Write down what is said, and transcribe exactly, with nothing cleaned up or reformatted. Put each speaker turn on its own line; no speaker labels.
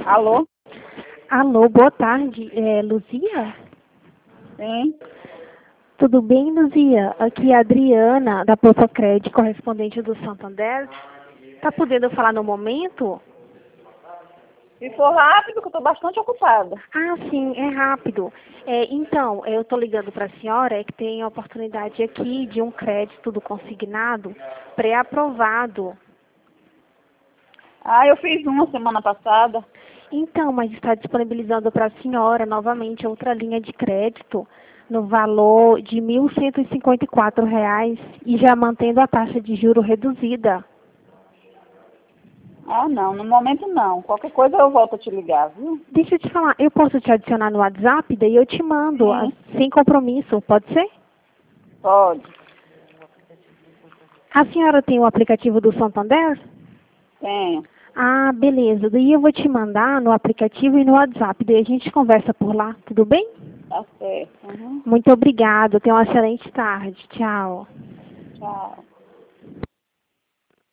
Alô?
Alô, boa tarde. É Luzia?
Sim.
Tudo bem, Luzia? Aqui é a Adriana, da Popocred, correspondente do Santander. Tá podendo falar no momento?
Se for rápido, que eu estou bastante ocupada.
Ah, sim, é rápido. É, então, eu estou ligando para a senhora, é que tem a oportunidade aqui de um crédito do consignado pré-aprovado.
Ah, eu fiz uma semana passada.
Então, mas está disponibilizando para a senhora novamente outra linha de crédito no valor de mil cento e cinquenta e quatro reais e já mantendo a taxa de juro reduzida.
Ah, não, no momento não. Qualquer coisa eu volto a te ligar, viu?
Deixa eu te falar, eu posso te adicionar no WhatsApp, daí eu te mando, ah,
Sim,
sem compromisso, pode ser?
pode.
A senhora tem o aplicativo do Santander?
Tenho.
Ah, beleza. Daí eu vou te mandar no aplicativo e no WhatsApp, daí a gente conversa por lá, tudo bem?
Tá certo. Uhum.
Muito obrigada, tenha uma excelente tarde. Tchau.
Tchau.